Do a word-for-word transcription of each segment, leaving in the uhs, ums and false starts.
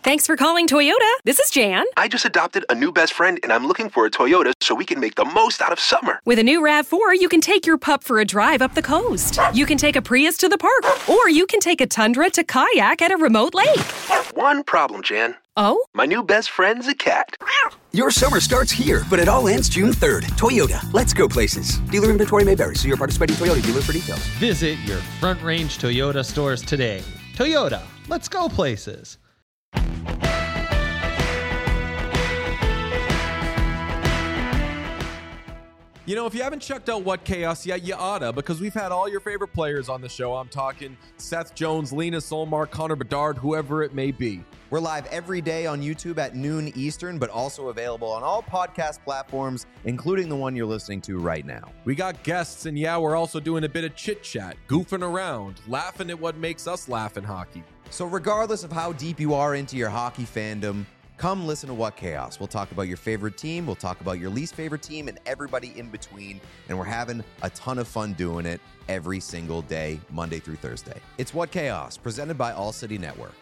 Thanks for calling Toyota. This is Jan. I just adopted a new best friend, and I'm looking for a Toyota so we can make the most out of summer. With a new RAV four, you can take your pup for a drive up the coast. You can take a Prius to the park, or you can take a Tundra to kayak at a remote lake. One problem, Jan. Oh? My new best friend's a cat. Your summer starts here, but it all ends June third. Toyota, let's go places. Dealer inventory may vary. See your participating Toyota dealer for details. Visit your Front Range Toyota stores today. Toyota, let's go places. You know, if you haven't checked out What Chaos yet, you oughta, because we've had all your favorite players on the show. I'm talking Seth Jones, Lena Solmar, Connor Bedard, whoever it may be. We're live every day on YouTube at noon Eastern, but also available on all podcast platforms, including the one you're listening to right now. We got guests, and yeah, we're also doing a bit of chit-chat, goofing around, laughing at what makes us laugh in hockey. So regardless of how deep you are into your hockey fandom, come listen to What Chaos. We'll talk about your favorite team, we'll talk about your least favorite team, and everybody in between, and we're having a ton of fun doing it every single day, Monday through Thursday. It's What Chaos, presented by All City Network.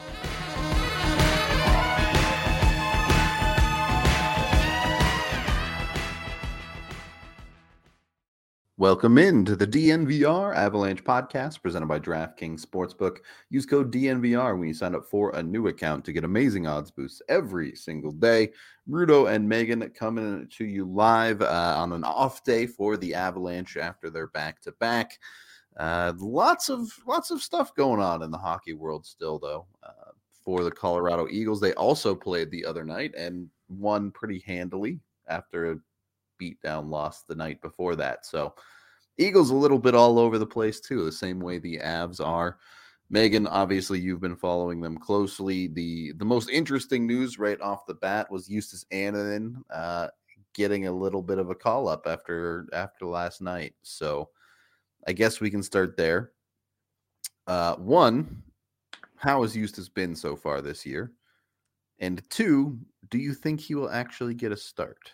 Welcome in to the D N V R Avalanche podcast presented by DraftKings Sportsbook. Use code D N V R when you sign up for a new account to get amazing odds boosts every single day. Rudo and Megan coming to you live uh, on an off day for the Avalanche after their back-to-back. Uh, lots of lots of stuff going on in the hockey world still, though. Uh, for the Colorado Eagles, they also played the other night and won pretty handily after a beatdown loss the night before that. So Eagles a little bit all over the place too, the same way the Avs are. Megan, obviously you've been following them closely. The the most interesting news right off the bat was Justus Annunen uh, getting a little bit of a call up after after last night. So I guess we can start there. Uh, one, how has Justus been so far this year? And two, do you think he will actually get a start?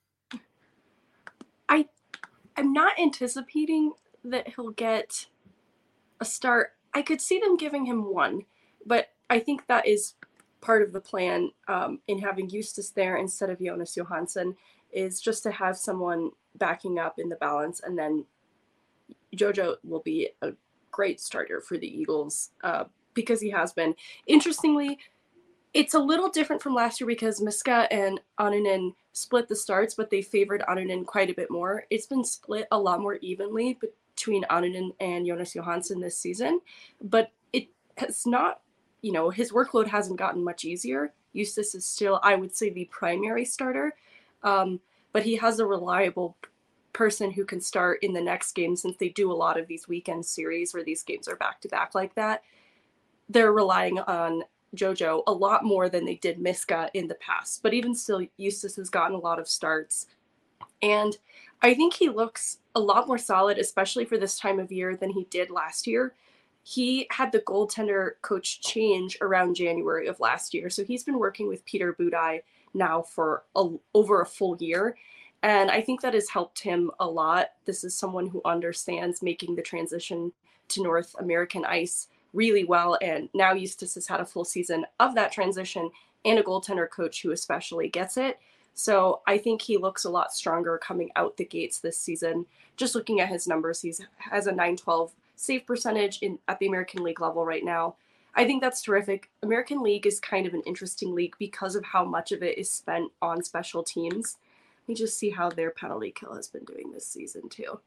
I, I'm not anticipating that he'll get a start. I could see them giving him one, but I think that is part of the plan um, in having Justus there instead of Jonas Johansson, is just to have someone backing up in the balance, and then Jojo will be a great starter for the Eagles uh, because he has been. Interestingly, it's a little different from last year because Miska and Annunen split the starts, but they favored Annunen quite a bit more. It's been split a lot more evenly between Annunen and Jonas Johansson this season, but it has not, you know, his workload hasn't gotten much easier. Justus is still, I would say, the primary starter, um, but he has a reliable person who can start in the next game, since they do a lot of these weekend series where these games are back-to-back like that. They're relying on Jojo a lot more than they did Miska in the past. But even still, Justus has gotten a lot of starts. And I think he looks a lot more solid, especially for this time of year, than he did last year. He had the goaltender coach change around January of last year. So he's been working with Peter Budaj now for a, over a full year. And I think that has helped him a lot. This is someone who understands making the transition to North American ice really well, and now Justus has had a full season of that transition and a goaltender coach who especially gets it. So I think he looks a lot stronger coming out the gates this season. Just looking at his numbers, he has a nine twelve save percentage in at the American League level right now. I think that's terrific. American League is kind of an interesting league because of how much of it is spent on special teams. Let me just see how their penalty kill has been doing this season too.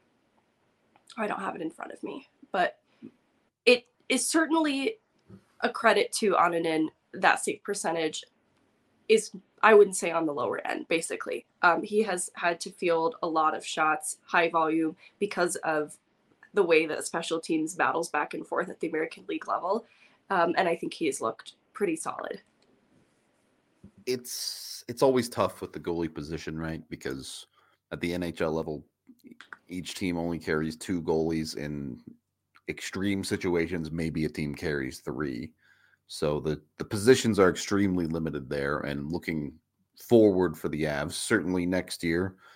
I don't have it in front of me, but it is certainly a credit to Annunen. That save percentage is, I wouldn't say, on the lower end, basically. Um, he has had to field a lot of shots, high volume, because of the way that special teams battles back and forth at the American League level. Um, and I think he has looked pretty solid. It's it's always tough with the goalie position, right? Because at the N H L level, each team only carries two goalies. In extreme situations, maybe a team carries three. So the, the positions are extremely limited there. And looking forward for the Avs, certainly next year,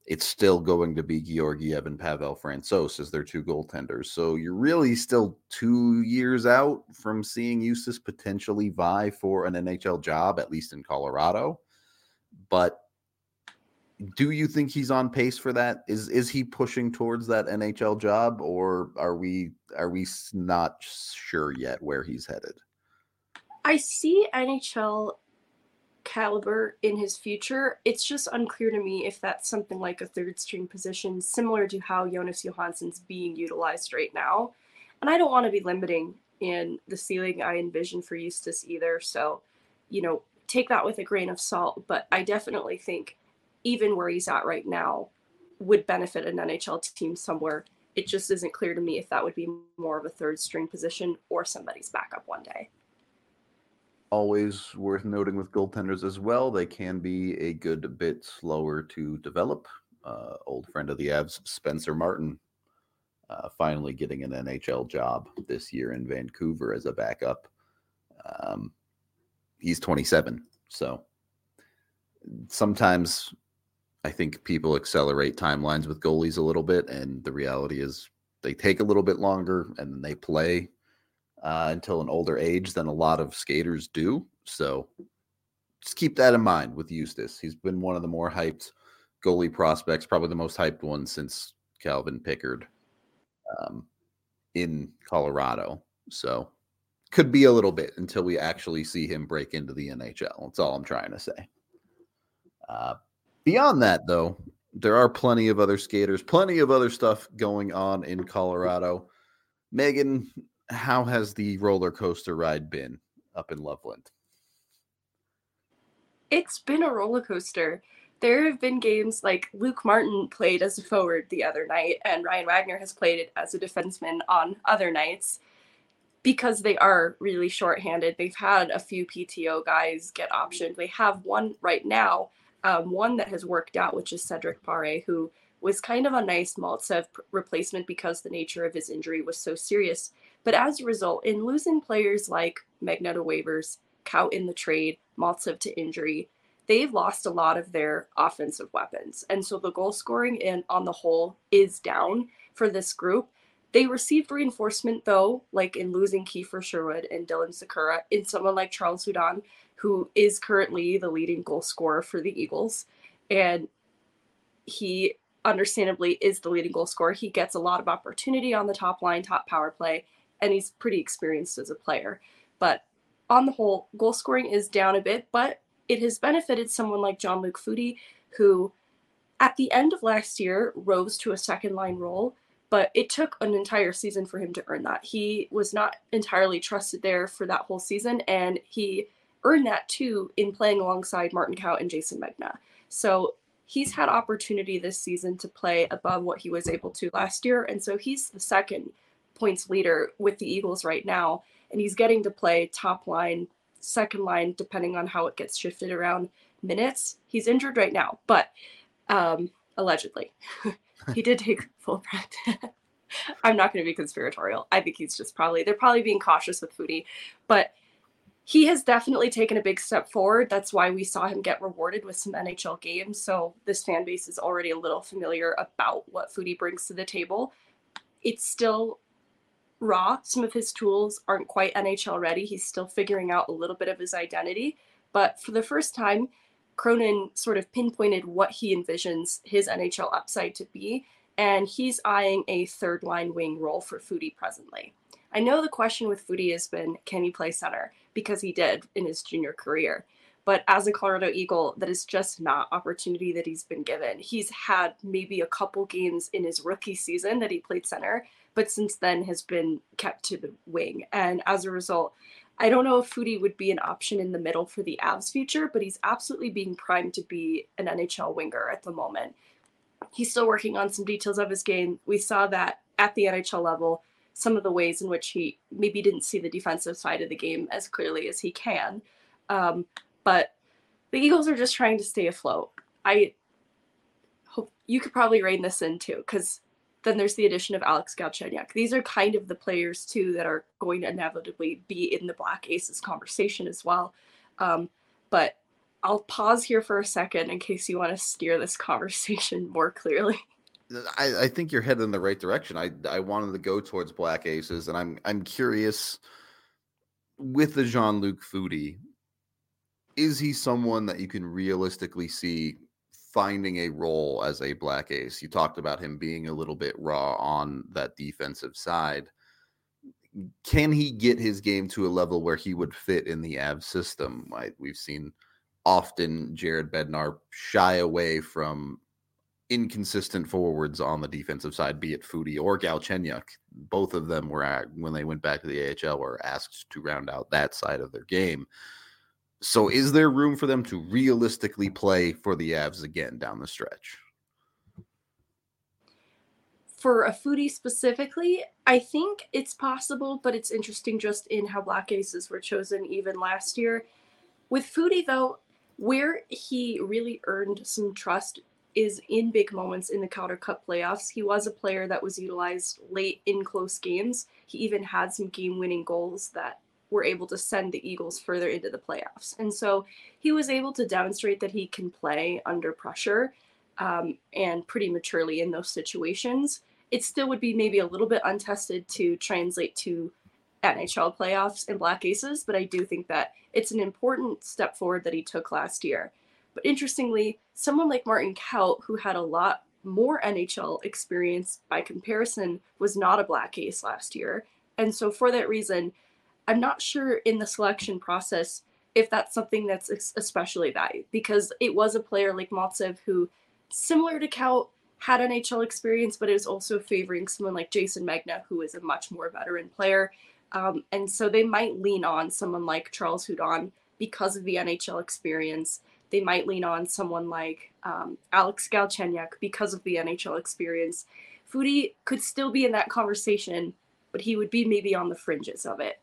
it's still going to be Georgiev and Pavel Francouz as their two goaltenders. So you're really still two years out from seeing Eustace potentially vie for an N H L job, at least in Colorado. But do you think he's on pace for that? Is is he pushing towards that N H L job, or are we are we not sure yet where he's headed? I see N H L caliber in his future. It's just unclear to me if that's something like a third string position, similar to how Jonas Johansson's being utilized right now. And I don't want to be limiting in the ceiling I envision for Eustace either. So, you know, take that with a grain of salt. But I definitely think even where he's at right now would benefit an N H L team somewhere. It just isn't clear to me if that would be more of a third string position or somebody's backup one day. Always worth noting with goaltenders as well, they can be a good bit slower to develop. Uh, old friend of the Avs, Spencer Martin, uh, finally getting an N H L job this year in Vancouver as a backup. Um, he's twenty-seven, so sometimes I think people accelerate timelines with goalies a little bit, and the reality is they take a little bit longer and then they play Uh, until an older age than a lot of skaters do. So just keep that in mind with Eustace. He's been one of the more hyped goalie prospects, probably the most hyped one since Calvin Pickard um, in Colorado. So could be a little bit until we actually see him break into the N H L. That's all I'm trying to say. Uh, beyond that, though, there are plenty of other skaters, plenty of other stuff going on in Colorado. Megan, how has the roller coaster ride been up in Loveland? It's been a roller coaster. There have been games like Luke Martin played as a forward the other night, and Ryan Wagner has played it as a defenseman on other nights because they are really shorthanded. They've had a few P T O guys get optioned. They have one right now, um, one that has worked out, which is Cedric Pare, who was kind of a nice Maltsev replacement because the nature of his injury was so serious. But as a result, in losing players like Magneto to waivers, Kaut in the trade, Maltsev to injury, they've lost a lot of their offensive weapons. And so the goal scoring in on the whole is down for this group. They received reinforcement, though, like in losing Kiefer Sherwood and Dylan Sakura, in someone like Charles Hudon, who is currently the leading goal scorer for the Eagles. And he understandably is the leading goal scorer. He gets a lot of opportunity on the top line, top power play, and he's pretty experienced as a player. But on the whole, goal scoring is down a bit, but it has benefited someone like Jean-Luc Foudy, who at the end of last year rose to a second line role, but it took an entire season for him to earn that. He was not entirely trusted there for that whole season, and he earned that too in playing alongside Martin Kaut and Jason Megna. So he's had opportunity this season to play above what he was able to last year, and so he's the second points leader with the Eagles right now, and he's getting to play top line, second line, depending on how it gets shifted around minutes. He's injured right now, but um, allegedly. He did take full practice. I'm not going to be conspiratorial. I think he's just probably, they're probably being cautious with Foudy, but he has definitely taken a big step forward. That's why we saw him get rewarded with some N H L games. So this fan base is already a little familiar about what Foudy brings to the table. It's still raw. Some of his tools aren't quite N H L ready. He's still figuring out a little bit of his identity. But for the first time, Cronin sort of pinpointed what he envisions his N H L upside to be, and he's eyeing a third line wing role for Foudy presently. I know the question with Foudy has been, can he play center? Because he did in his junior career. But as a Colorado Eagle, that is just not opportunity that he's been given. He's had maybe a couple games in his rookie season that he played center, but since then has been kept to the wing. And as a result, I don't know if Foudy would be an option in the middle for the Avs future, but he's absolutely being primed to be an N H L winger at the moment. He's still working on some details of his game. We saw that at the N H L level, some of the ways in which he maybe didn't see the defensive side of the game as clearly as he can. Um, but the Eagles are just trying to stay afloat. I hope you could probably rein this in too, because then there's the addition of Alex Galchenyuk. These are kind of the players too that are going to inevitably be in the Black Aces conversation as well. Um, but I'll pause here for a second in case you want to steer this conversation more clearly. I, I think you're headed in the right direction. I I wanted to go towards Black Aces, and I'm I'm curious with the Jean-Luc Foudy, is he someone that you can realistically see finding a role as a Black Ace? You talked about him being a little bit raw on that defensive side. Can he get his game to a level where he would fit in the Avs system? Right? We've seen often Jared Bednar shy away from inconsistent forwards on the defensive side, be it Foudy or Galchenyuk. Both of them were, at, when they went back to the A H L, were asked to round out that side of their game. So is there room for them to realistically play for the Avs again down the stretch? For a Foudy specifically, I think it's possible, but it's interesting just in how Black Aces were chosen even last year. With Foudy, though, where he really earned some trust is in big moments in the Calder Cup playoffs. He was a player that was utilized late in close games. He even had some game-winning goals that were able to send the Eagles further into the playoffs. And so he was able to demonstrate that he can play under pressure um, and pretty maturely in those situations. It still would be maybe a little bit untested to translate to N H L playoffs and Black Aces, but I do think that it's an important step forward that he took last year. But interestingly, someone like Martin Kaut, who had a lot more N H L experience by comparison, was not a Black Ace last year. And so for that reason, I'm not sure in the selection process if that's something that's especially valued, because it was a player like Maltsev who, similar to Kaut, had N H L experience, but is also favoring someone like Jason Megna, who is a much more veteran player. Um, and so they might lean on someone like Charles Hudon because of the N H L experience. They might lean on someone like um, Alex Galchenyuk because of the N H L experience. Foudy could still be in that conversation, but he would be maybe on the fringes of it.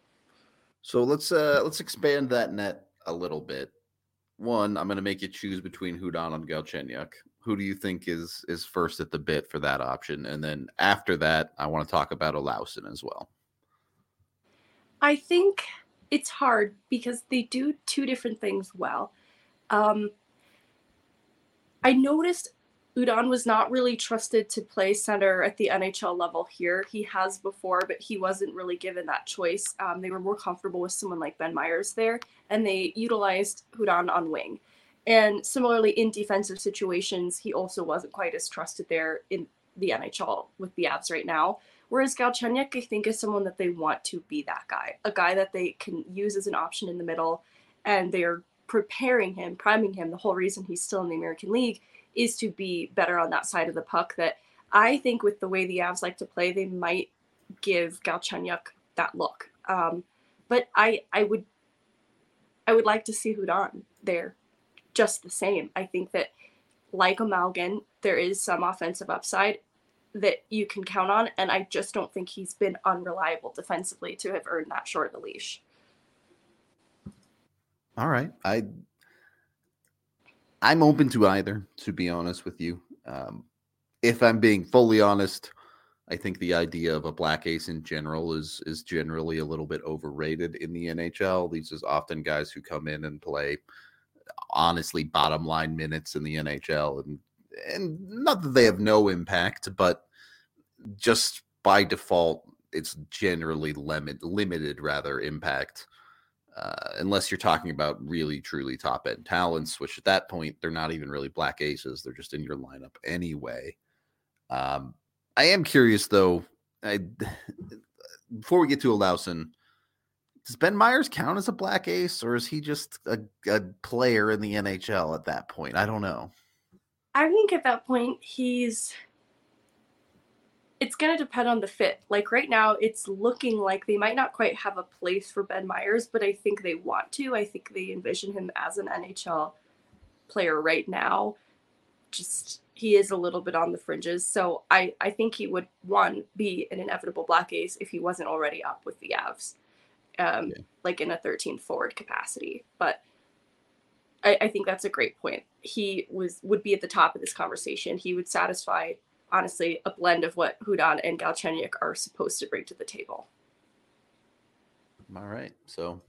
So let's uh, let's expand that net a little bit. One, I'm going to make you choose between Hudon and Galchenyuk. Who do you think is is first at the bit for that option? And then after that, I want to talk about Olausson as well. I think it's hard because they do two different things well. Um, I noticed Hudon was not really trusted to play center at the N H L level here. He has before, but he wasn't really given that choice. Um, they were more comfortable with someone like Ben Meyers there, and they utilized Hudon on wing. And similarly, in defensive situations, he also wasn't quite as trusted there in the N H L with the Avs right now. Whereas Galchenyuk, I think, is someone that they want to be that guy, a guy that they can use as an option in the middle, and they're preparing him, priming him. The whole reason he's still in the American League is to be better on that side of the puck. That I think with the way the Avs like to play, they might give Galchenyuk that look. Um, but I, I would, I would like to see Hudon there, just the same. I think that, like Amalgin, there is some offensive upside that you can count on, and I just don't think he's been unreliable defensively to have earned that short of the leash. All right. I, I'm open to either, to be honest with you. Um, if I'm being fully honest, I think the idea of a Black Ace in general is is generally a little bit overrated in the N H L. These is often guys who come in and play, honestly, bottom line minutes in the N H L. And, and not that they have no impact, but just by default, it's generally limit, limited, rather, impact. Uh, unless you're talking about really, truly top-end talents, which at that point, they're not even really Black Aces. They're just in your lineup anyway. Um, I am curious, though, I, before we get to Olausson, does Ben Meyers count as a Black Ace, or is he just a, a player in the N H L at that point? I don't know. I think at that point, he's... It's going to depend on the fit. Like right now, it's looking like they might not quite have a place for Ben Meyers, but I think they want to. I think they envision him as an N H L player right now. Just, he is a little bit on the fringes. So I, I think he would, one, be an inevitable Black Ace if he wasn't already up with the Avs, um, okay. like in a thirteen forward capacity. But I, I think that's a great point. He was would be at the top of this conversation. He would satisfy, honestly, a blend of what Hudon and Galchenyuk are supposed to bring to the table. All right. So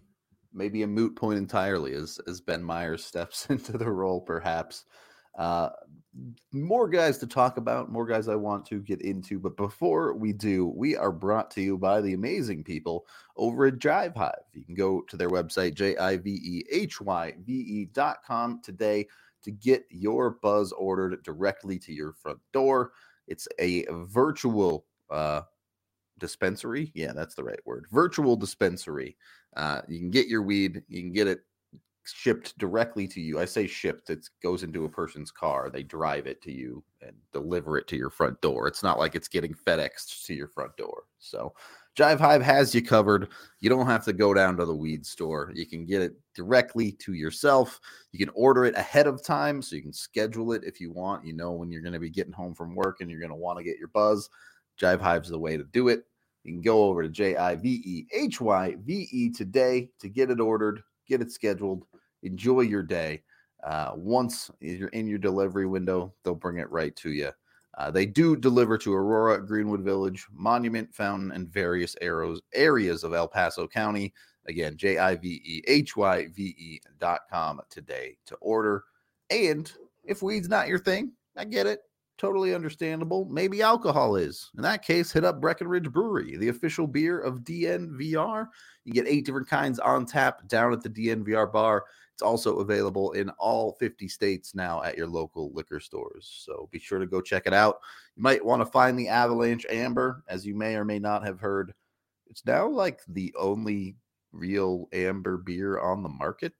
maybe a moot point entirely as, as Ben Myers steps into the role, perhaps. Uh, more guys to talk about, more guys I want to get into. But before we do, we are brought to you by the amazing people over at Jive Hive. You can go to their website, J I V E H Y V E dot com today to get your buzz ordered directly to your front door. It's a virtual uh, dispensary. Yeah, that's the right word. Virtual dispensary. Uh, you can get your weed. You can get it shipped directly to you. I say shipped. It goes into a person's car. They drive it to you and deliver it to your front door. It's not like it's getting FedExed to your front door. So Jive Hive has you covered. You don't have to go down to the weed store. You can get it directly to yourself. You can order it ahead of time so you can schedule it if you want. You know when you're going to be getting home from work and you're going to want to get your buzz. Jive Hive's the way to do it. You can go over to J I V E H Y V E today to get it ordered, get it scheduled. Enjoy your day. Uh, once you're in your delivery window, they'll bring it right to you. Uh, they do deliver to Aurora, Greenwood Village, Monument, Fountain, and various arrows, areas of El Paso County. Again, J I V E H Y V E dot com today to order. And if weed's not your thing, I get it. Totally understandable. Maybe alcohol is. In that case, hit up Breckenridge Brewery, the official beer of D N V R. You get eight different kinds on tap down at the D N V R bar. It's also available in all fifty states now at your local liquor stores. So be sure to go check it out. You might want to find the Avalanche Amber, as you may or may not have heard. It's now like the only real amber beer on the market.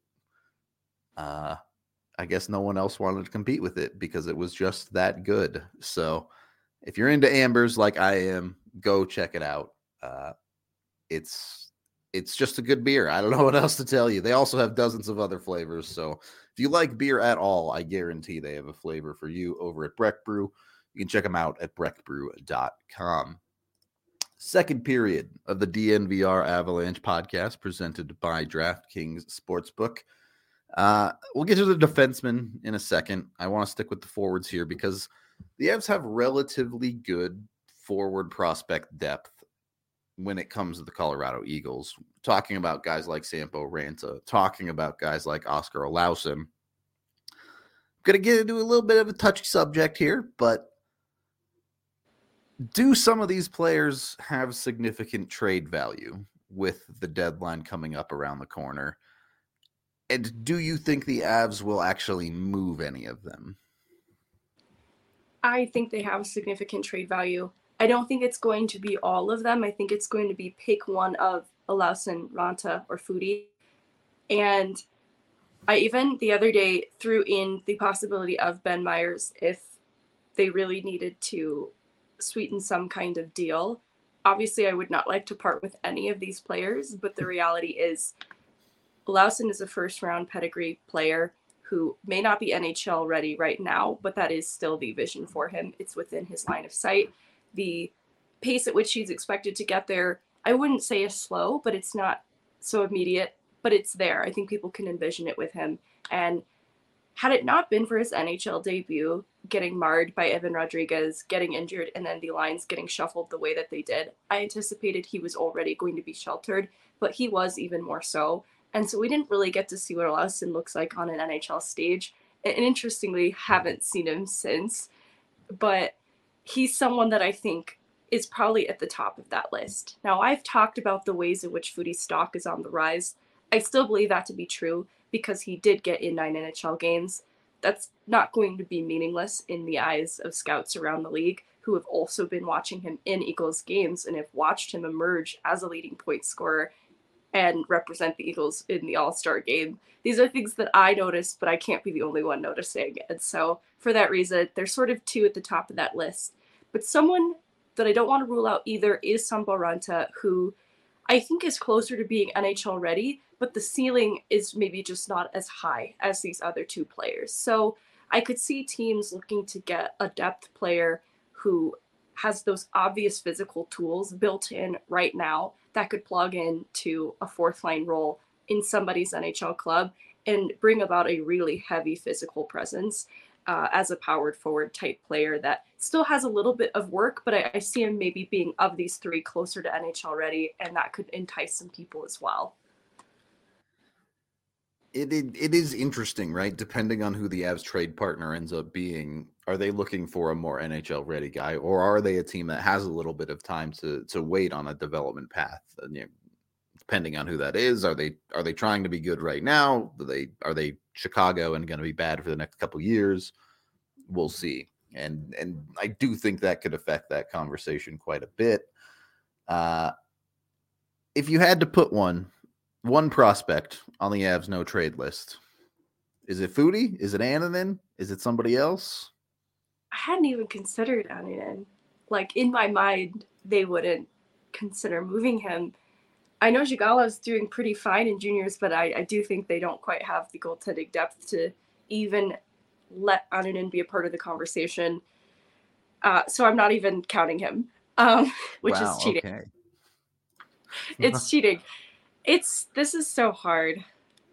Uh, I guess no one else wanted to compete with it because it was just that good. So if you're into ambers like I am, go check it out. Uh, it's it's just a good beer. I don't know what else to tell you. They also have dozens of other flavors. So if you like beer at all, I guarantee they have a flavor for you over at Breck Brew. You can check them out at breck brew dot com. Second period of the D N V R Avalanche podcast presented by DraftKings Sportsbook. Uh, we'll get to the defensemen in a second. I want to stick with the forwards here because the Avs have relatively good forward prospect depth when it comes to the Colorado Eagles. Talking about guys like Sampo Ranta, talking about guys like Oscar Olausson. I'm going to get into a little bit of a touchy subject here, but do some of these players have significant trade value with the deadline coming up around the corner? And do you think the Avs will actually move any of them? I think they have significant trade value. I don't think it's going to be all of them. I think it's going to be pick one of Olausson, Ranta, or Foudy. And I even the other day threw in the possibility of Ben Myers if they really needed to sweeten some kind of deal. Obviously, I would not like to part with any of these players, but the reality is Olausson is a first-round pedigree player who may not be N H L ready right now, but that is still the vision for him. It's within his line of sight. The pace at which he's expected to get there, I wouldn't say is slow, but it's not so immediate, but it's there. I think people can envision it with him. And had it not been for his N H L debut, getting marred by Evan Rodriguez, getting injured, and then the lines getting shuffled the way that they did, I anticipated he was already going to be sheltered, but he was even more so. And so we didn't really get to see what Olausson looks like on an N H L stage. And interestingly, haven't seen him since. But he's someone that I think is probably at the top of that list. Now, I've talked about the ways in which Foudy's stock is on the rise. I still believe that to be true because he did get in nine N H L games. That's not going to be meaningless in the eyes of scouts around the league who have also been watching him in Eagles games and have watched him emerge as a leading point scorer and represent the Eagles in the All-Star game. These are things that I noticed, but I can't be the only one noticing. And so for that reason, there's sort of two at the top of that list. But someone that I don't want to rule out either is Sampo Ranta, who I think is closer to being N H L ready, but the ceiling is maybe just not as high as these other two players. So I could see teams looking to get a depth player who has those obvious physical tools built in right now that could plug in to a fourth line role in somebody's N H L club and bring about a really heavy physical presence uh, as a powered forward type player that still has a little bit of work, but I, I see him maybe being of these three closer to N H L ready, and that could entice some people as well. It, it it is interesting, right? Depending on who the Avs trade partner ends up being, are they looking for a more N H L ready guy, or are they a team that has a little bit of time to to wait on a development path? And, you know, depending on who that is, are they are they trying to be good right now? Are they are they Chicago and going to be bad for the next couple years? We'll see. And and I do think that could affect that conversation quite a bit. Uh, if you had to put one. One prospect on the Avs no trade list. Is it Foodie? Is it Annunen? Is it somebody else? I hadn't even considered Annunen. Like, in my mind, they wouldn't consider moving him. I know Zhigalov's doing pretty fine in juniors, but I, I do think they don't quite have the goaltending depth to even let Annunen be a part of the conversation. Uh, so I'm not even counting him, um, which wow, is cheating. Okay. It's cheating. It's this is so hard.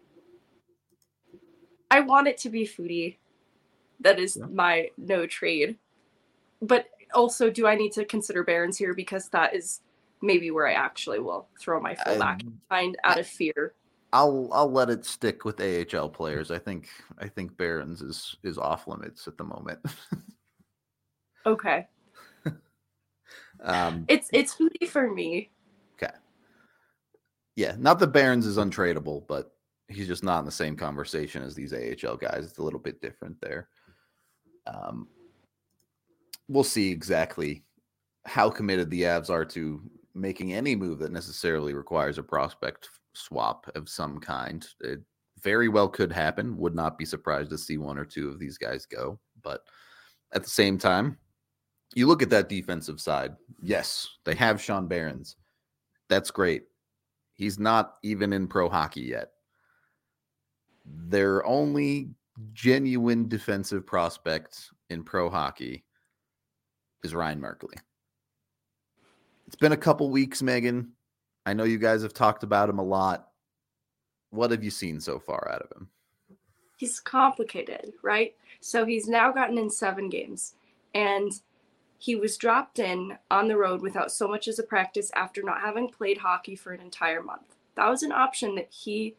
I want it to be Foodie. That is yeah. my no trade. But also, do I need to consider Barons here, because that is maybe where I actually will throw my full back and find out of fear. I'll I'll let it stick with A H L players. I think I think Barons is is off limits at the moment. Okay. um, it's it's Foodie for me. Okay. Yeah, not that Barons is untradeable, but he's just not in the same conversation as these A H L guys. It's a little bit different there. Um, we'll see exactly how committed the Avs are to making any move that necessarily requires a prospect swap of some kind. It very well could happen. Would not be surprised to see one or two of these guys go. But at the same time, you look at that defensive side. Yes, they have Sean Barons. That's great. He's not even in pro hockey yet. Their only genuine defensive prospect in pro hockey is Ryan Merkley. It's been a couple weeks, Megan. I know you guys have talked about him a lot. What have you seen so far out of him? He's complicated, right? So he's now gotten in seven games, and he was dropped in on the road without so much as a practice after not having played hockey for an entire month. That was an option that he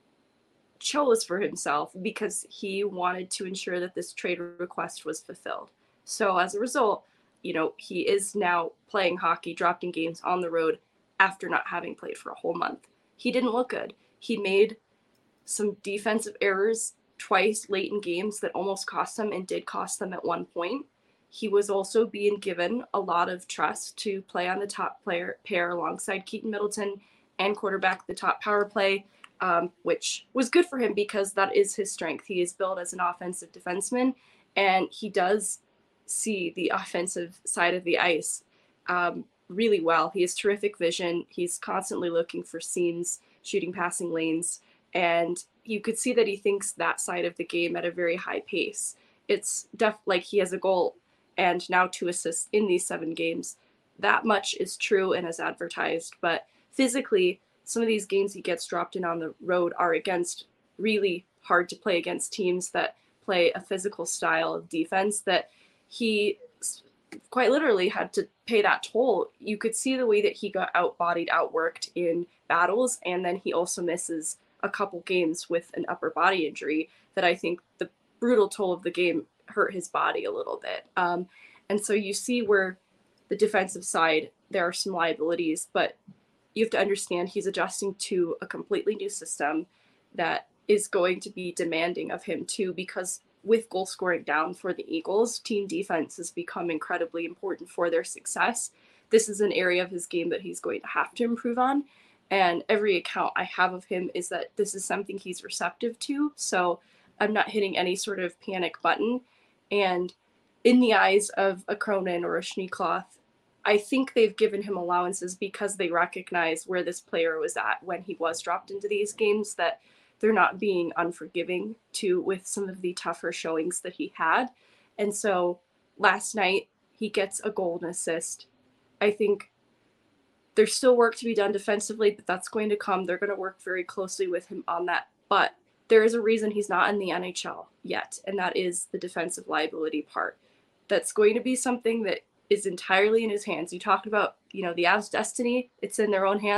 chose for himself because he wanted to ensure that this trade request was fulfilled. So as a result, you know, he is now playing hockey, dropped in games on the road after not having played for a whole month. He didn't look good. He made some defensive errors twice late in games that almost cost them and did cost them at one point. He was also being given a lot of trust to play on the top player pair alongside Keaton Middleton and quarterback the top power play, um, which was good for him because that is his strength. He is built as an offensive defenseman, and he does see the offensive side of the ice um, really well. He has terrific vision. He's constantly looking for seams, shooting passing lanes, and you could see that he thinks that side of the game at a very high pace. It's def like he has a goal and now two assists in these seven games. That much is true and as advertised, but physically, some of these games he gets dropped in on the road are against really hard to play against teams that play a physical style of defense that he quite literally had to pay that toll. You could see the way that he got outbodied, outworked in battles, and then he also misses a couple games with an upper body injury that I think the brutal toll of the game hurt his body a little bit. Um, and so you see where the defensive side, there are some liabilities, but you have to understand he's adjusting to a completely new system that is going to be demanding of him too, because with goal scoring down for the Eagles, team defense has become incredibly important for their success. This is an area of his game that he's going to have to improve on. And every account I have of him is that this is something he's receptive to. So I'm not hitting any sort of panic button. And in the eyes of a Cronin or a Schneekloth, I think they've given him allowances because they recognize where this player was at when he was dropped into these games, that they're not being unforgiving to with some of the tougher showings that he had. And so last night he gets a goal and assist. I think there's still work to be done defensively, but that's going to come. They're going to work very closely with him on that. But there is a reason he's not in the N H L yet, and that is the defensive liability part. That's going to be something that is entirely in his hands. You talked about, you know, the Avs' destiny. It's in their own hands.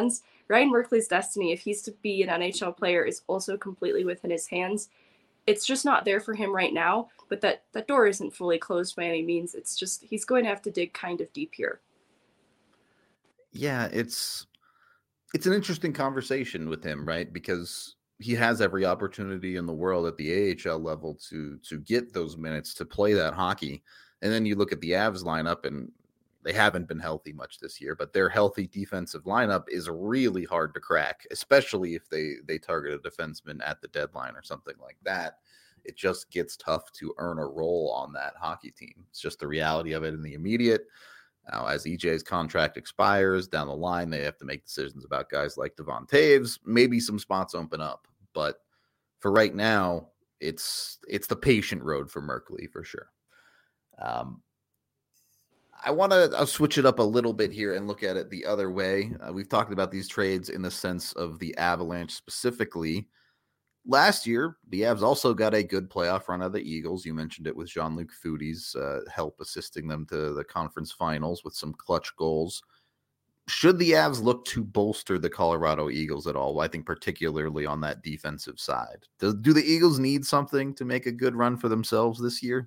Ryan Merkley's destiny, if he's to be an N H L player, is also completely within his hands. It's just not there for him right now, but that, that door isn't fully closed by any means. It's just he's going to have to dig kind of deep here. Yeah, it's it's an interesting conversation with him, right? Because he has every opportunity in the world at the A H L level to to get those minutes, to play that hockey. And then you look at the Avs lineup, and they haven't been healthy much this year, but their healthy defensive lineup is really hard to crack, especially if they they target a defenseman at the deadline or something like that. It just gets tough to earn a role on that hockey team. It's just the reality of it in the immediate. Now, as E J's contract expires down the line, they have to make decisions about guys like Devon Taves. Maybe some spots open up, but for right now, it's it's the patient road for Merkley for sure. Um, I want to I'll switch it up a little bit here and look at it the other way. Uh, we've talked about these trades in the sense of the Avalanche specifically. Last year, the Avs also got a good playoff run of the Eagles. You mentioned it with Jean-Luc Foudy's uh, help assisting them to the conference finals with some clutch goals. Should the Avs look to bolster the Colorado Eagles at all? I think particularly on that defensive side. Do, do the Eagles need something to make a good run for themselves this year?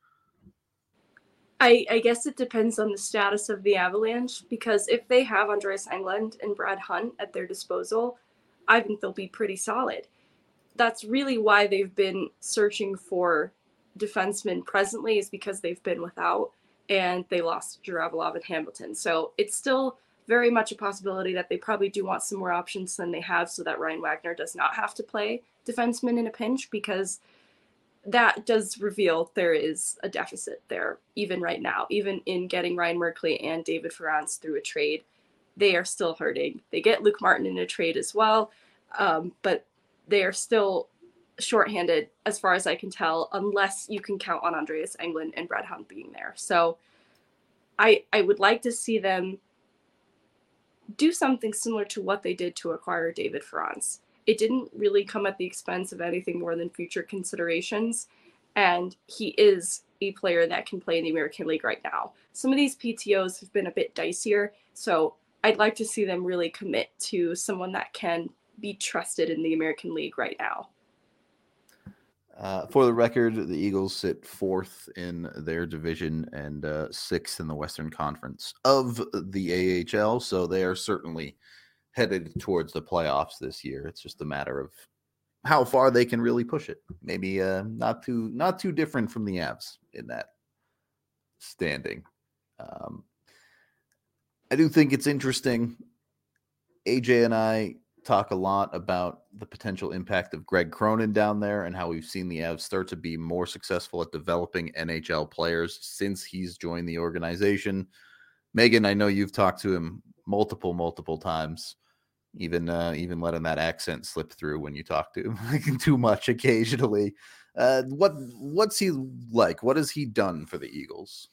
I, I guess it depends on the status of the Avalanche, because if they have Andreas Englund and Brad Hunt at their disposal, I think they'll be pretty solid. That's really why they've been searching for defensemen presently, is because they've been without, and they lost Jaravalov and Hamilton. So it's still very much a possibility that they probably do want some more options than they have, so that Ryan Wagner does not have to play defenseman in a pinch, because that does reveal there is a deficit there, even right now. Even in getting Ryan Merkley and David Ferrance through a trade, they are still hurting. They get Luke Martin in a trade as well, um, but they are still shorthanded as far as I can tell, unless you can count on Andreas Englund and Brad Hunt being there. So I I would like to see them do something similar to what they did to acquire David Ferrance. It didn't really come at the expense of anything more than future considerations, and he is a player that can play in the American League right now. Some of these P T Os have been a bit dicier, so I'd like to see them really commit to someone that can be trusted in the American League right now. Uh, for the record, the Eagles sit fourth in their division and uh, sixth in the Western Conference of the A H L, so they are certainly headed towards the playoffs this year. It's just a matter of how far they can really push it. Maybe uh, not too not too different from the Avs in that standing. Um, I do think it's interesting. A J and I talk a lot about the potential impact of Greg Cronin down there and how we've seen the Avs start to be more successful at developing N H L players since he's joined the organization. Megan, I know you've talked to him multiple, multiple times, even uh, even letting that accent slip through when you talk to him too much occasionally. Uh, what what's he like? What has he done for the Eagles?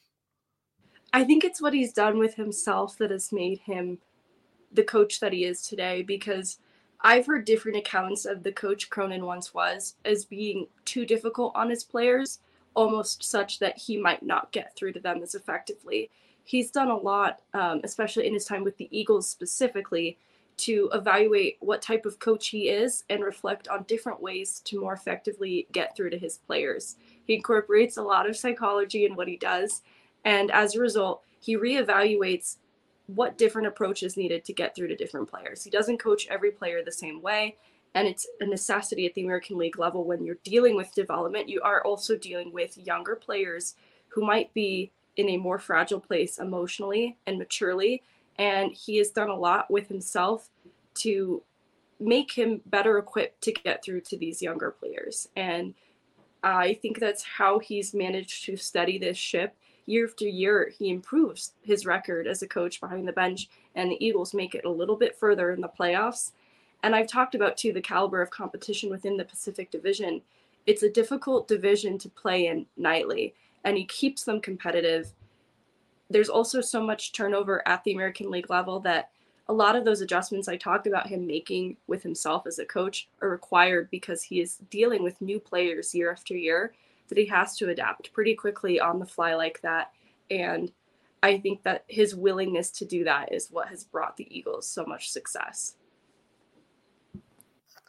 I think it's what he's done with himself that has made him the coach that he is today, because I've heard different accounts of the coach Cronin once was as being too difficult on his players, almost such that he might not get through to them as effectively. He's done a lot, um, especially in his time with the Eagles specifically, to evaluate what type of coach he is and reflect on different ways to more effectively get through to his players. He incorporates a lot of psychology in what he does, and as a result, he reevaluates what different approach is needed to get through to different players. He doesn't coach every player the same way, and it's a necessity at the American League level. When you're dealing with development, you are also dealing with younger players who might be in a more fragile place emotionally and maturely, and he has done a lot with himself to make him better equipped to get through to these younger players. And I think that's how he's managed to steady this ship. Year after year, he improves his record as a coach behind the bench, and the Eagles make it a little bit further in the playoffs. And I've talked about, too, the caliber of competition within the Pacific Division. It's a difficult division to play in nightly, and he keeps them competitive. There's also so much turnover at the American League level that a lot of those adjustments I talked about him making with himself as a coach are required, because he is dealing with new players year after year that he has to adapt pretty quickly on the fly like that. And I think that his willingness to do that is what has brought the Eagles so much success.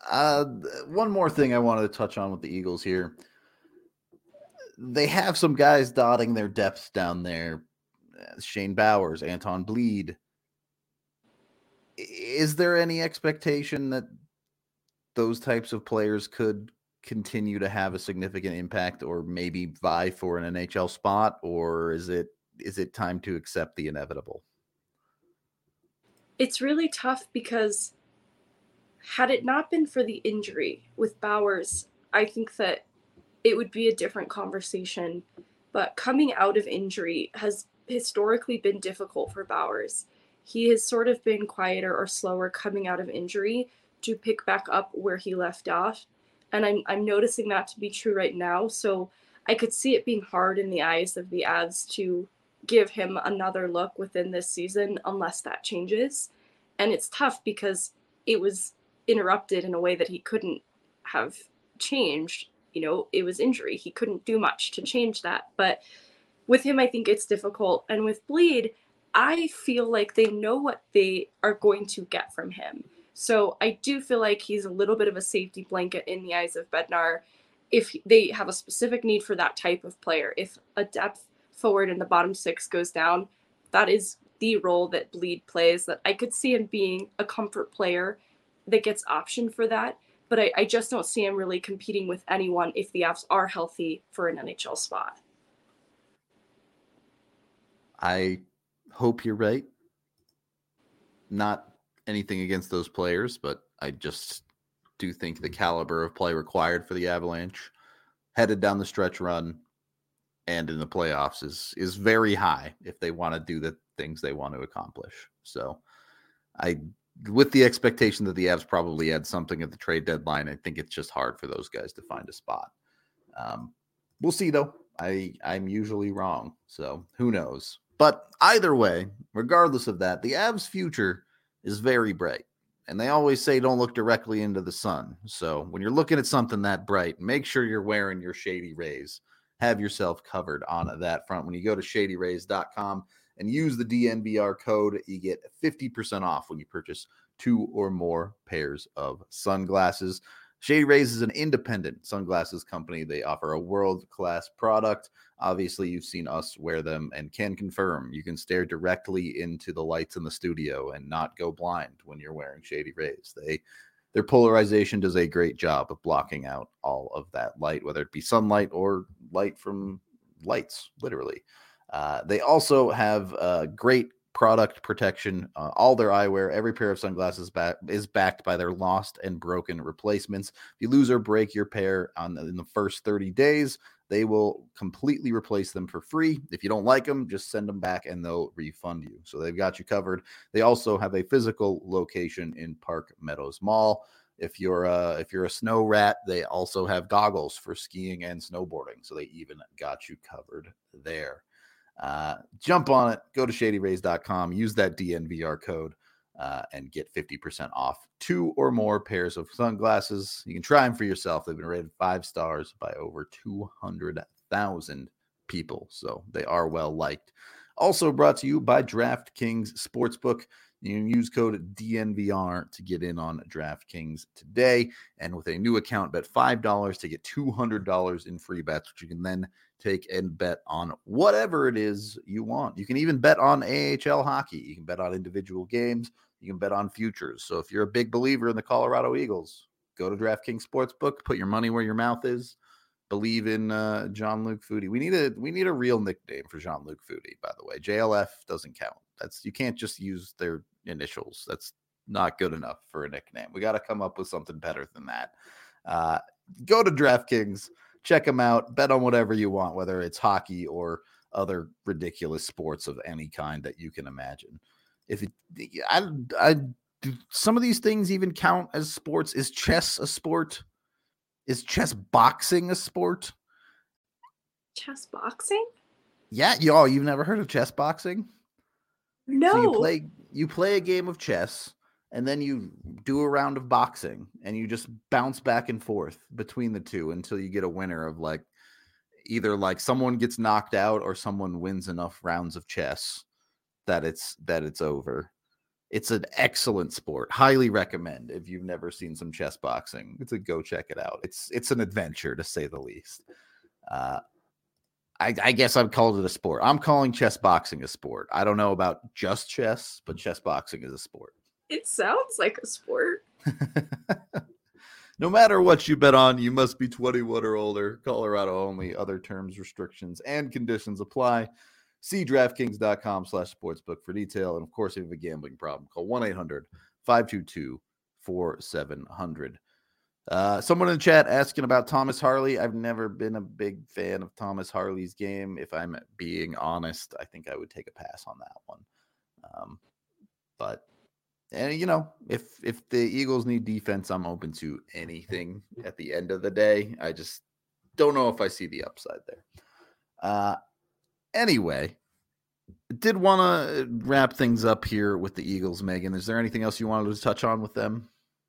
Uh, one more thing I wanted to touch on with the Eagles here. They have some guys dotting their depths down there. Shane Bowers, Anton Bleed. Is there any expectation that those types of players could continue to have a significant impact or maybe vie for an N H L spot, or is it is it time to accept the inevitable? It's really tough because had it not been for the injury with Bowers, I think that it would be a different conversation. But coming out of injury has historically been difficult for Bowers. He has sort of been quieter or slower coming out of injury to pick back up where he left off. And I'm I'm noticing that to be true right now. So I could see it being hard in the eyes of the Avs to give him another look within this season unless that changes. And it's tough because it was interrupted in a way that he couldn't have changed. You know, it was injury. He couldn't do much to change that. But with him, I think it's difficult. And with Bleed, I feel like they know what they are going to get from him. So I do feel like he's a little bit of a safety blanket in the eyes of Bednar if they have a specific need for that type of player. If a depth forward in the bottom six goes down, that is the role that Bleed plays, that I could see him being a comfort player that gets optioned for that. But I, I just don't see him really competing with anyone if the Avs are healthy for an N H L spot. I hope you're right. Not anything against those players, but I just do think the caliber of play required for the Avalanche headed down the stretch run and in the playoffs is is very high if they want to do the things they want to accomplish. So I, with the expectation that the Avs probably had something at the trade deadline, I think it's just hard for those guys to find a spot. Um, we'll see though. I, I'm usually wrong, so who knows? But either way, regardless of that, the Avs' future is very bright. And they always say don't look directly into the sun. So when you're looking at something that bright, make sure you're wearing your Shady Rays. Have yourself covered on that front. When you go to shady rays dot com and use the D N V R code, you get fifty percent off when you purchase two or more pairs of sunglasses. Shady Rays is an independent sunglasses company. They offer a world-class product. Obviously, you've seen us wear them and can confirm you can stare directly into the lights in the studio and not go blind when you're wearing Shady Rays. They, their polarization does a great job of blocking out all of that light, whether it be sunlight or light from lights, literally. Uh, they also have uh, great product protection. Uh, all their eyewear, every pair of sunglasses back, is backed by their lost and broken replacements. If you lose or break your pair on in the first thirty days, they will completely replace them for free. If you don't like them, just send them back and they'll refund you. So they've got you covered. They also have a physical location in Park Meadows Mall. If you're a, if you're a snow rat, they also have goggles for skiing and snowboarding. So they even got you covered there. Uh, jump on it, go to shady rays dot com, use that D N V R code, uh, and get fifty percent off two or more pairs of sunglasses. You can try them for yourself. They've been rated five stars by over two hundred thousand people, so they are well liked. Also brought to you by DraftKings Sportsbook. You can use code D N V R to get in on DraftKings today. And with a new account, bet five dollars to get two hundred dollars in free bets, which you can then take and bet on whatever it is you want. You can even bet on A H L hockey. You can bet on individual games. You can bet on futures. So if you're a big believer in the Colorado Eagles, go to DraftKings Sportsbook, put your money where your mouth is. Believe in uh, Jean-Luc Foudy. We need a we need a real nickname for Jean-Luc Foudy, by the way. J L F doesn't count. That's you can't just use their initials. That's not good enough for a nickname. We got to come up with something better than that. Uh, go to DraftKings, check them out, bet on whatever you want, whether it's hockey or other ridiculous sports of any kind that you can imagine. If it, I, I, do some of these things even count as sports. Is chess a sport? Is chess boxing a sport? Chess boxing? Yeah, y'all, you've never heard of chess boxing? No. So you play you play a game of chess and then you do a round of boxing and you just bounce back and forth between the two until you get a winner of like either like someone gets knocked out or someone wins enough rounds of chess that it's that it's over. It's an excellent sport. Highly recommend if you've never seen some chess boxing. It's a go check it out. It's it's an adventure to say the least. Uh, I, I guess I've called it a sport. I'm calling chess boxing a sport. I don't know about just chess, but chess boxing is a sport. It sounds like a sport. No matter what you bet on, you must be twenty-one or older. Colorado only. Other terms, restrictions, and conditions apply. See DraftKings.com slash sportsbook for detail. And, of course, if you have a gambling problem, call one eight hundred five two two four seven zero zero. Uh, someone in the chat asking about Thomas Harley. I've never been a big fan of Thomas Harley's game. If I'm being honest, I think I would take a pass on that one. Um, but, and you know, if if the Eagles need defense, I'm open to anything at the end of the day. I just don't know if I see the upside there. Uh, Anyway, did want to wrap things up here with the Eagles, Megan. Is there anything else you wanted to touch on with them?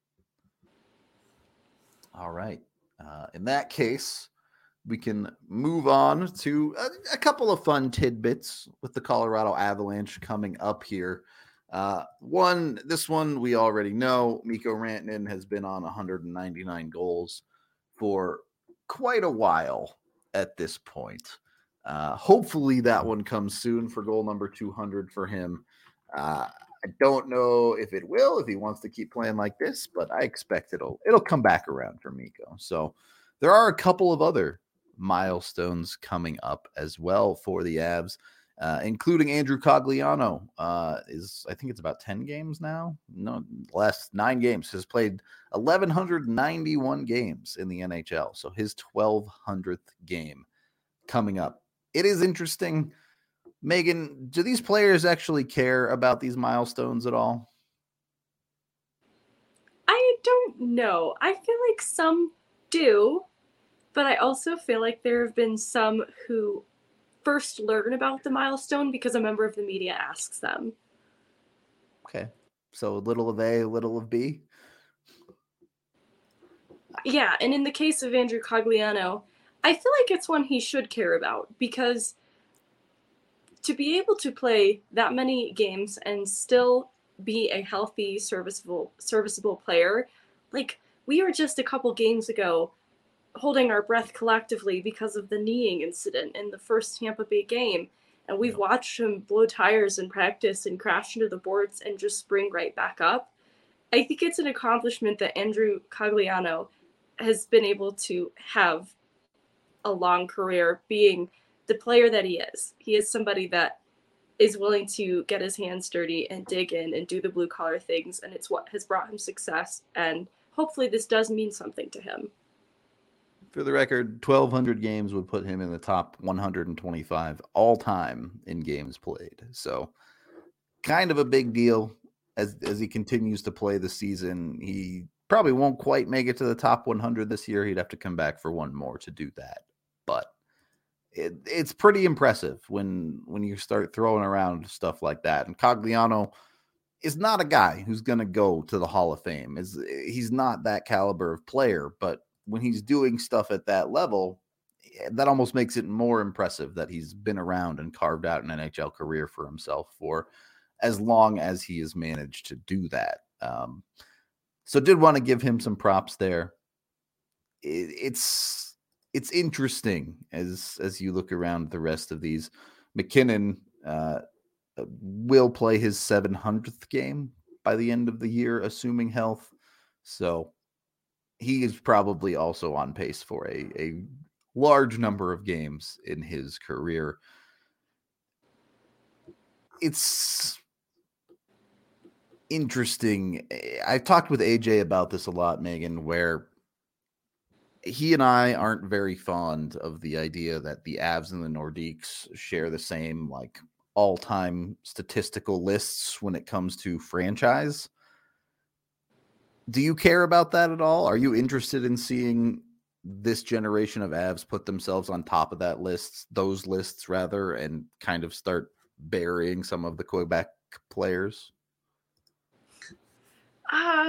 All right. Uh, in that case, we can move on to a, a couple of fun tidbits with the Colorado Avalanche coming up here. Uh, one, this one we already know. Mikko Rantanen has been on one hundred ninety-nine goals for quite a while at this point. Uh, hopefully that one comes soon for goal number two hundred for him. Uh, I don't know if it will, if he wants to keep playing like this, but I expect it'll it'll come back around for Mikko. So there are a couple of other milestones coming up as well for the Avs, uh, including Andrew Cogliano. Uh, is I think it's about ten games now. No, less nine games. Has played eleven ninety-one games in the N H L. So his twelve hundredth game coming up. It is interesting. Megan, do these players actually care about these milestones at all? I don't know. I feel like some do, but I also feel like there have been some who first learn about the milestone because a member of the media asks them. Okay. So a little of A, a little of B? Yeah, and in the case of Andrew Cogliano, I feel like it's one he should care about because to be able to play that many games and still be a healthy, serviceable, serviceable player, like we were just a couple games ago holding our breath collectively because of the kneeing incident in the first Tampa Bay game, and we've watched him blow tires in practice and crash into the boards and just spring right back up. I think it's an accomplishment that Andrew Cogliano has been able to have a long career being the player that he is. He is somebody that is willing to get his hands dirty and dig in and do the blue collar things. And it's what has brought him success. And hopefully this does mean something to him. For the record, twelve hundred games would put him in the top one hundred twenty-five all time in games played. So kind of a big deal as, as he continues to play the season. He probably won't quite make it to the top one hundred this year. He'd have to come back for one more to do that. But it, it's pretty impressive when when you start throwing around stuff like that. And Cogliano is not a guy who's going to go to the Hall of Fame. Is He's not that caliber of player. But when he's doing stuff at that level, that almost makes it more impressive that he's been around and carved out an N H L career for himself for as long as he has managed to do that. Um, so did want to give him some props there. It, it's... It's interesting as as you look around the rest of these. McKinnon uh, will play his seven hundredth game by the end of the year, assuming health. So he is probably also on pace for a, a large number of games in his career. It's interesting. I've talked with A J about this a lot, Megan, where he and I aren't very fond of the idea that the Avs and the Nordiques share the same like all-time statistical lists when it comes to franchise. Do you care about that at all? Are you interested in seeing this generation of Avs put themselves on top of that list, those lists rather, and kind of start burying some of the Quebec players? Uh,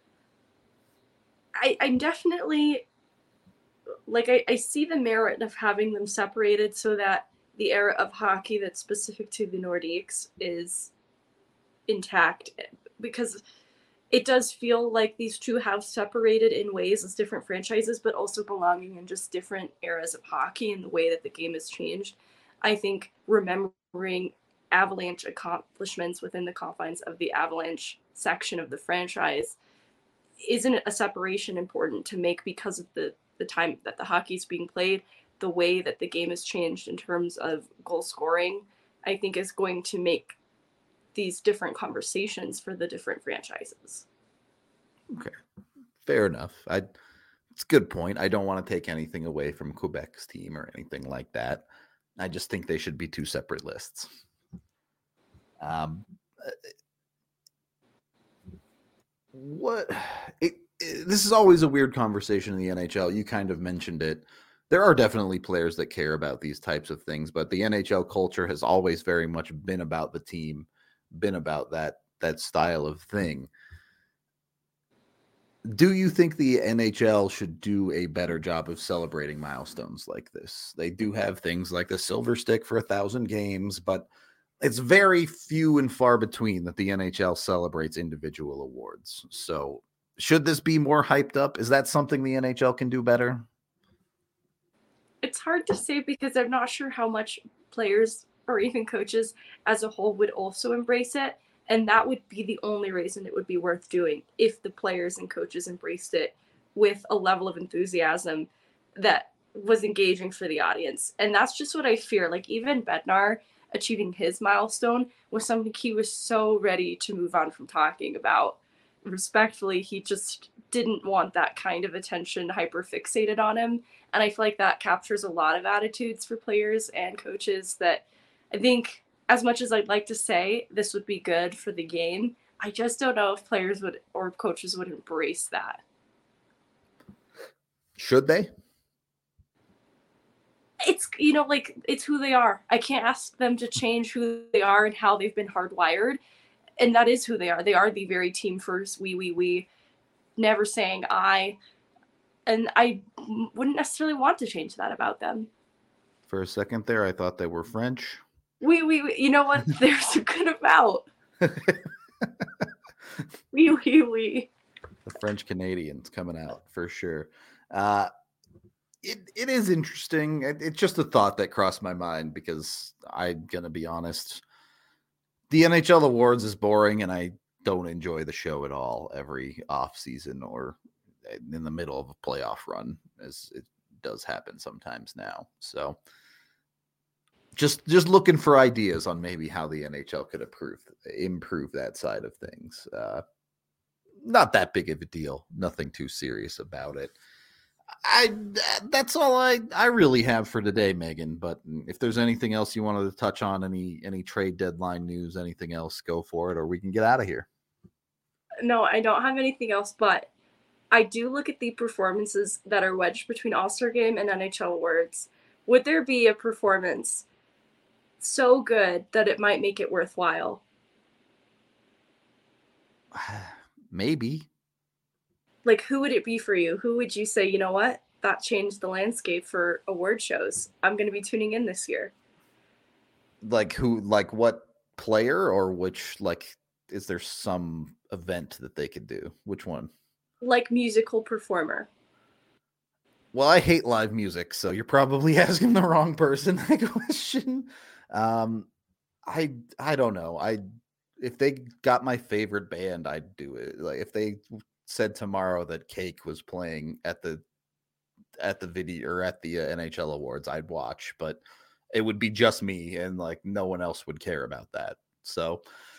I, I'm definitely... Like, I, I see the merit of having them separated so that the era of hockey that's specific to the Nordiques is intact. because it does feel like these two have separated in ways as different franchises, but also belonging in just different eras of hockey and the way that the game has changed. I think remembering Avalanche accomplishments within the confines of the Avalanche section of the franchise isn't a separation important to make because of the, the time that the hockey is being played, the way that the game has changed in terms of goal scoring, I think is going to make these different conversations for the different franchises. Okay, fair enough. I, it's a good point. I don't want to take anything away from Quebec's team or anything like that. I just think they should be two separate lists. Um, what it, it, this is always a weird conversation in the N H L. You kind of mentioned it. There are definitely players that care about these types of things, but the N H L culture has always very much been about the team, been about that that style of thing. Do you think the N H L should do a better job of celebrating milestones like this? They do have things like the Silver Stick for a thousand games, but it's very few and far between that the N H L celebrates individual awards. So should this be more hyped up? Is that something the N H L can do better? It's hard to say because I'm not sure how much players or even coaches as a whole would also embrace it. And that would be the only reason it would be worth doing if the players and coaches embraced it with a level of enthusiasm that was engaging for the audience. And that's just what I fear. Like even Bednar achieving his milestone was something he was so ready to move on from talking about. Respectfully, he just didn't want that kind of attention hyper fixated on him. And I feel like that captures a lot of attitudes for players and coaches that I think, as much as I'd like to say this would be good for the game, I just don't know if players would or coaches would embrace that. Should they? It's, you know, like, it's who they are. I can't ask them to change who they are and how they've been hardwired. And that is who they are. They are the very team first, we, we, we, never saying I. And I wouldn't necessarily want to change that about them. For a second there, I thought they were French. We, we, we you know what? There's a good amount. we, we, we. The French Canadians coming out for sure. Uh, it it is interesting. It, it's just a thought that crossed my mind because I'm gonna be honest. The N H L awards is boring, and I don't enjoy the show at all every off season or in the middle of a playoff run, as it does happen sometimes now. So. Just just looking for ideas on maybe how the N H L could improve improve that side of things. Uh, not that big of a deal. Nothing too serious about it. I that's all I, I really have for today, Megan. But if there's anything else you wanted to touch on, any any trade deadline news, anything else, go for it, or we can get out of here. No, I don't have anything else, but I do look at the performances that are wedged between All-Star Game and N H L awards. Would there be a performance so good that it might make it worthwhile? Maybe. Like, who would it be for you? Who would you say, you know what? That changed the landscape for award shows. I'm going to be tuning in this year. Like who, like what player or which, like, is there some event that they could do? Which one? Like musical performer. Well, I hate live music, so you're probably asking the wrong person that question. Um, I I don't know. I if they got my favorite band, I'd do it. Like if they said tomorrow that Cake was playing at the at the video or at the uh, N H L awards, I'd watch, but it would be just me and like no one else would care about that. So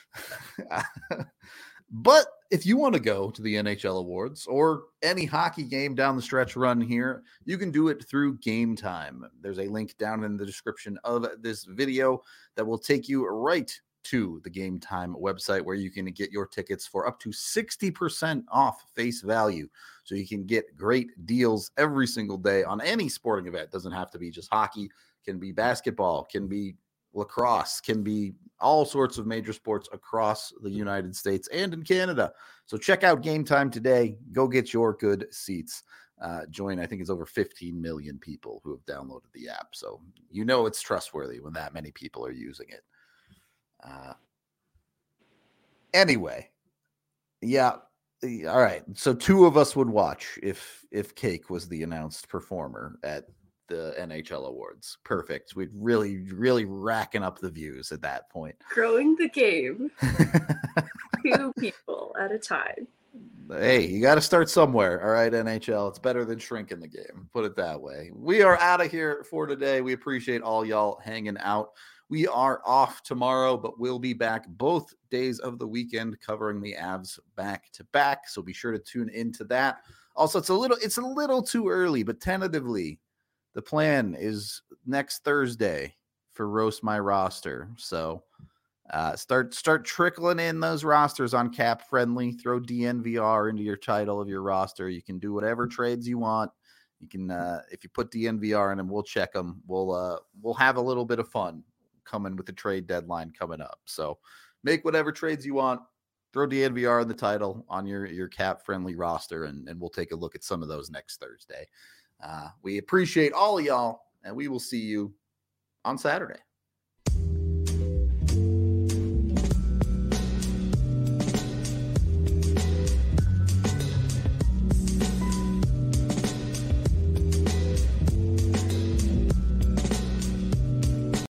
but if you want to go to the N H L awards or any hockey game down the stretch run here, you can do it through Game Time. There's a link down in the description of this video that will take you right to the Game Time website where you can get your tickets for up to sixty percent off face value. So you can get great deals every single day on any sporting event. It doesn't have to be just hockey, it can be basketball, can be lacrosse, can be all sorts of major sports across the United States and in Canada. So check out Game Time today. Go get your good seats. Uh, join, I think it's over fifteen million people who have downloaded the app. So you know it's trustworthy when that many people are using it. Uh, anyway, Yeah. All right. So two of us would watch if if Cake was the announced performer at the N H L awards. Perfect. We'd really, really racking up the views at that point. Growing the game. Two people at a time. Hey, you got to start somewhere. All right, N H L. It's better than shrinking the game. Put it that way. We are out of here for today. We appreciate all y'all hanging out. We are off tomorrow, but we'll be back both days of the weekend covering the Avs back to back. So be sure to tune into that. Also, it's a little it's a little too early, but tentatively, the plan is next Thursday for Roast My Roster. So Uh, start start trickling in those rosters on Cap Friendly. Throw D N V R into your title of your roster. You can do whatever trades you want. You can uh, if you put D N V R in them, we'll check them. We'll uh, we'll have a little bit of fun coming with the trade deadline coming up. So make whatever trades you want. Throw D N V R in the title on your your Cap Friendly roster, and and we'll take a look at some of those next Thursday. Uh, we appreciate all of y'all, and we will see you on Saturday.